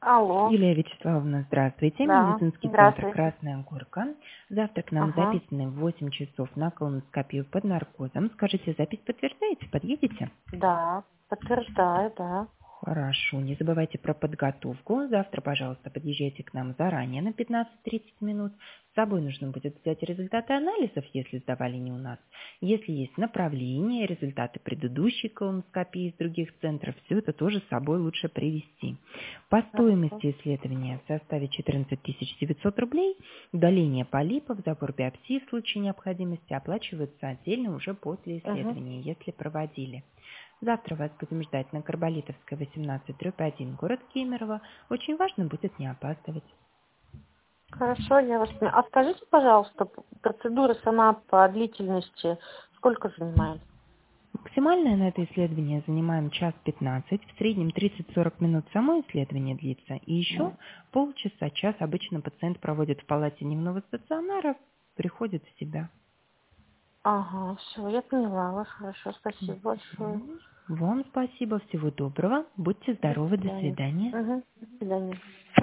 Алло, Юлия Вячеславовна, здравствуйте. да, Медицинский центр здравствуйте. «Красная горка». Завтра к нам Ага, записаны в 8 часов на колоноскопию под наркозом. Скажите, запись подтверждаете? Подъедете? да, подтверждаю, да. Хорошо. Не забывайте про подготовку. Завтра, пожалуйста, подъезжайте к нам заранее на 15-30 минут. С собой нужно будет взять результаты анализов, если сдавали не у нас. Если есть направление, результаты предыдущей колоноскопии из других центров, все это тоже с собой лучше привезти. По Хорошо. стоимости исследования в составе 14 900 рублей, удаление полипов, забор биопсии в случае необходимости оплачиваются отдельно уже после Угу. исследования, если проводили. Завтра вас будем ждать на Карболитовской, 18/1, город Кемерово. Очень важно будет не опаздывать. Хорошо, я вас поняла. А скажите, пожалуйста, процедура сама по длительности сколько занимает? Максимальное на это исследование занимаем 1:15, в среднем 30-40 минут само исследование длится, и еще полчаса-час обычно пациент проводит в палате дневного стационара, приходит в себя. Ага, все, я поняла вас. Хорошо, спасибо большое. Вам спасибо, всего доброго, будьте До здоровы, до свидания. свидания. Угу, до свидания.